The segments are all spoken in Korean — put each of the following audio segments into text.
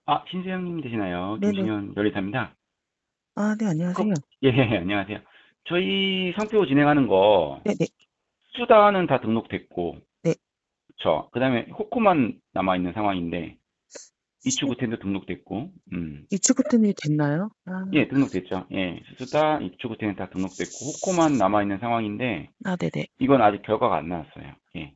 아, 신세영님 되시나요? 네네. 김신현 요리사입니다. 아, 네, 그, 안녕하세요. 예, 안녕하세요. 저희 성표 진행하는 거, 네네. 수다는 다 등록됐고, 네. 그 다음에 호코만 남아있는 상황인데, 수, 이추구텐도 등록됐고, 이츠쿠텐이 됐나요? 아, 예, 등록됐죠. 예, 수다, 이추구텐은 다 등록됐고, 호코만 남아있는 상황인데, 아, 네네. 이건 아직 결과가 안 나왔어요. 예,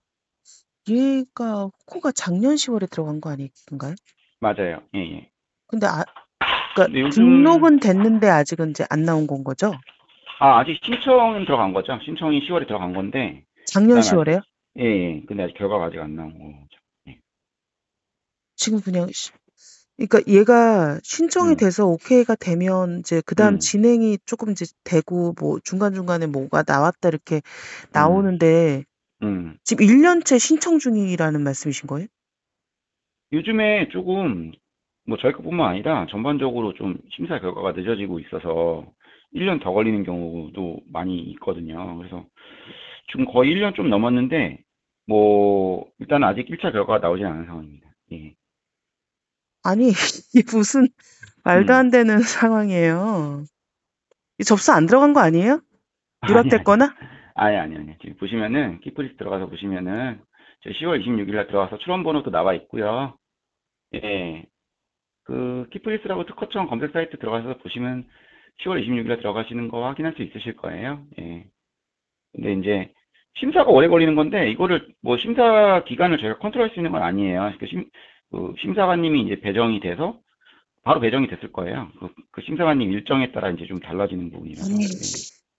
얘가, 코가 작년 10월에 들어간 거 아닌가요? 맞아요. 예, 예. 근데, 그니까, 근데 요즘, 등록은 됐는데 아직은 이제 안 나온 건 거죠? 아직 신청은 들어간 거죠. 신청이 10월에 들어간 건데, 작년 그다음 아직, 10월에요? 예, 예. 근데 아직 결과가 아직 안 나온 거죠. 예. 지금 그냥, 그러니까 얘가 신청이 음. 돼서 오케이가 되면 이제 그 다음 음, 진행이 조금 이제 되고 뭐 중간중간에 뭐가 나왔다 이렇게 음, 나오는데 음. 지금 1년째 신청 중이라는 말씀이신 거예요? 요즘에 조금, 뭐 저희 것뿐만 아니라 전반적으로 좀 심사 결과가 늦어지고 있어서 1년 더 걸리는 경우도 많이 있거든요. 그래서 지금 거의 1년 좀 넘었는데, 뭐, 일단 아직 1차 결과가 나오진 않은 상황입니다. 예. 아니, 이게 무슨 말도 음. 안 되는 상황이에요. 이 접수 안 들어간 거 아니에요? 아니. 누락됐거나? 아니. 지금 보시면은, 키플리스 들어가서 보시면은, 저 10월 26일 날 들어가서 출원 번호도 나와 있고요. 예. 그 키플리스라고 특허청 검색 사이트 들어가서 보시면 10월 26일에 들어가시는 거 확인할 수 있으실 거예요. 예. 근데 이제 심사가 오래 걸리는 건데 이거를 뭐 심사 기간을 저희가 컨트롤할 수 있는 건 아니에요. 그 심사관님이 이제 배정이 돼서 바로 배정이 됐을 거예요. 그 심사관님 일정에 따라 이제 좀 달라지는 부분이라서. 아니, 예.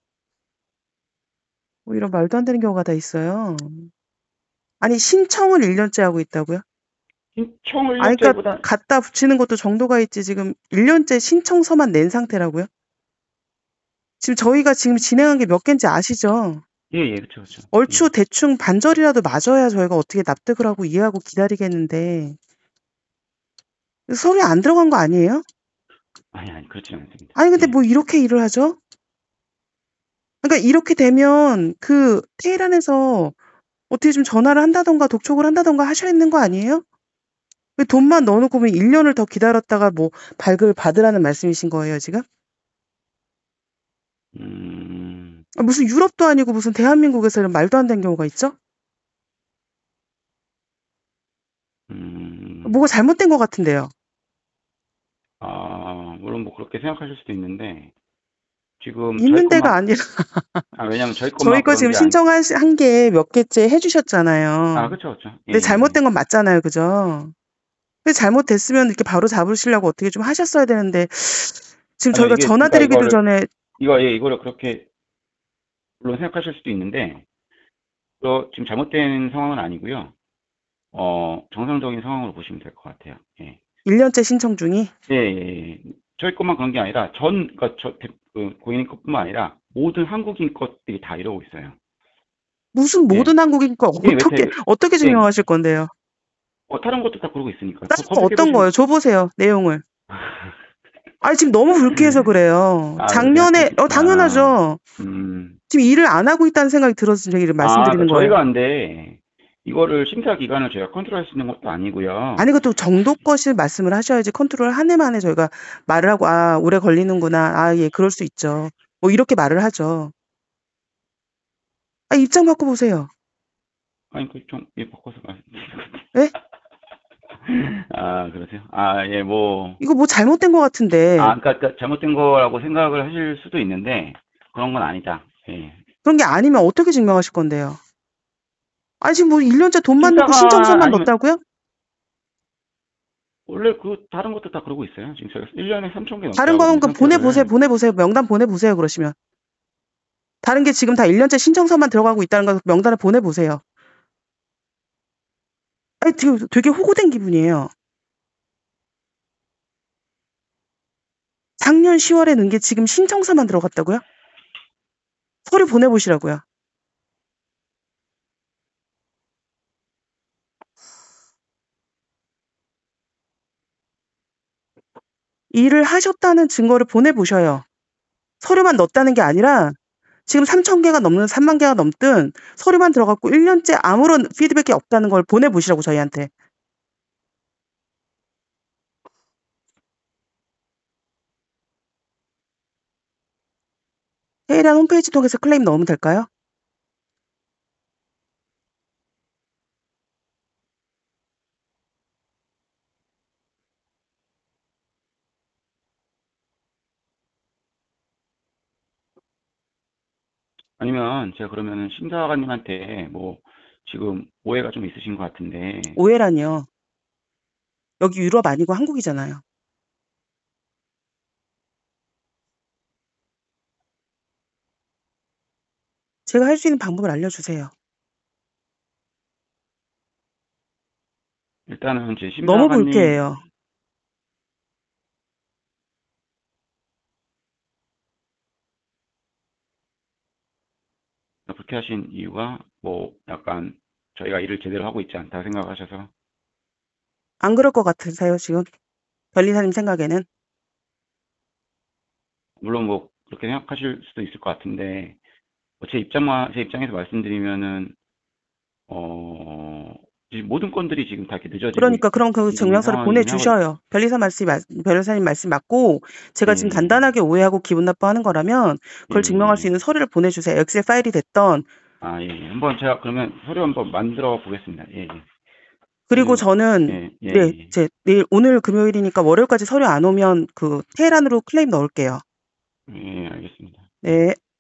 뭐 이런 말도 안 되는 경우가 다 있어요. 아니, 신청을 1년째 하고 있다고요? 신청을 아니, 그러니까 1년째보다 갖다 붙이는 것도 정도가 있지. 지금 1년째 신청서만 낸 상태라고요? 지금 저희가 지금 진행한 게 몇 개인지 아시죠? 예, 그쵸. 예. 얼추 대충 반절이라도 맞아야 저희가 어떻게 납득을 하고 이해하고 기다리겠는데 서류에 안 들어간 거 아니에요? 아니, 그렇지는 않습니다. 아니, 근데 예. 뭐 이렇게 일을 하죠? 그러니까 이렇게 되면 그 테일안에서 어떻게 좀 전화를 한다던가 독촉을 한다던가 하셔야 되는 거 아니에요? 왜 돈만 넣어 놓고 1 년을 더 기다렸다가 뭐 발급을 받으라는 말씀이신 거예요, 지금? 음, 무슨 유럽도 아니고 무슨 대한민국에서 이런 말도 안 되는 경우가 있죠? 음. 뭐가 잘못된 것 같은데요. 물론 뭐 그렇게 생각하실 수도 있는데, 지금 저희 있는 데가 것만, 아니라 왜냐면 저희 저희 것만 거 그런 지금 게 아니, 신청한 한 게 몇 개째 해 주셨잖아요. 그쵸. 근데 예. 잘못된 건 맞잖아요. 그죠? 근데 잘못됐으면 이렇게 바로 잡으시려고 어떻게 좀 하셨어야 되는데 지금 아니요, 저희가 이게, 전화 그러니까 드리기도 전에 이거를 그렇게, 물론 생각하실 수도 있는데, 지금 잘못된 상황은 아니고요. 정상적인 상황으로 보시면 될 것 같아요. 예. 1 년째 신청 중이 예. 저희 것만 그런 게 아니라, 그러니까 고객님 것뿐만 아니라, 모든 한국인 것들이 다 이러고 있어요. 무슨 예. 모든 한국인 거 예, 웹사이트, 어떻게 예. 증명하실 건데요? 다른 것도 다 그러고 있으니까. 다른 거 검색해 어떤 보시면, 거예요? 줘 보세요, 내용을. 아니 지금 너무 불쾌해서 그래요. 그렇게 작년에 당연하죠. 음. 지금 일을 안 하고 있다는 생각이 들어서 제가 이를 그러니까 말씀드리는 거예요. 저희가 근데 이거를 심사 기간을 저희가 컨트롤할 수 있는 것도 아니고요. 아니 그것도 정도껏이 말씀을 하셔야지 컨트롤 한 해 만에 저희가 말을 하고 "아 오래 걸리는구나. 아 예 그럴 수 있죠." 뭐 이렇게 말을 하죠. 아 입장 바꿔 보세요. 아니, 좀, 예, 바꿔서 말씀드리는 것 예? 그러세요? 예, 뭐, 이거 뭐 잘못된 것 같은데. 그러니까 잘못된 거라고 생각을 하실 수도 있는데, 그런 건 아니다. 예. 그런 게 아니면 어떻게 증명하실 건데요? 아니 지금 뭐 1 년째 돈만 넣고 심사가 신청서만 아니면, 넣었다고요? 원래 다른 것도 다 그러고 있어요. 지금 저희가 1년에 3천 개 넘게 다른 건 하거든요, 그 보내보세요, 상표를. 보내보세요. 명단 보내보세요 그러시면. 다른 게 지금 다 1 년째 신청서만 들어가고 있다는 거 명단을 보내보세요. 아니 지금 되게 호구된 기분이에요. 작년 10월에 넣은 게 지금 신청서만 들어갔다고요? 서류 보내보시라고요. 일을 하셨다는 증거를 보내보셔요. 서류만 넣었다는 게 아니라 지금 3천 개가 넘는 3만 개가 넘든 서류만 들어갔고 1 년째 아무런 피드백이 없다는 걸 보내보시라고 저희한테. 테헤란 홈페이지 통해서 클레임 넣으면 될까요? 아니면 제가 그러면은 심사관님한테 뭐 지금 오해가 좀 있으신 것 같은데 오해라니요. 여기 유럽 아니고 한국이잖아요. 제가 할 수 있는 방법을 알려주세요. 일단은 제 너무 심사관님 불쾌해요. 불쾌하신 이유가 뭐 약간 저희가 일을 제대로 하고 있지 않다 생각하셔서 안 그럴 것 같으세요, 지금? 변리사님 생각에는? 물론 뭐 그렇게 생각하실 수도 있을 것 같은데 제 입장에서 말씀드리면은 어 지금 모든 건들이 지금 다 이렇게 늦어지고 그러니까 그럼 그 있는 증명서를 상황이긴 하거든요. 보내주셔요. 변리사님 말씀 맞고 제가 지금 예, 간단하게 오해하고 기분 나빠하는 거라면 예, 그걸 증명할 수 예. 있는 서류를 보내주세요. 엑셀 파일이 됐던. 아, 예, 예. 한번 제가 그러면 서류 한번 만들어 보겠습니다. 예, 예. 그리고 서류, 저는 예, 예, 네, 예. 오늘 금요일이니까 월요일까지 서류 안 오면 그 테헤란으로 클레임 넣을게요. 예, 알겠습니다. 예. 네.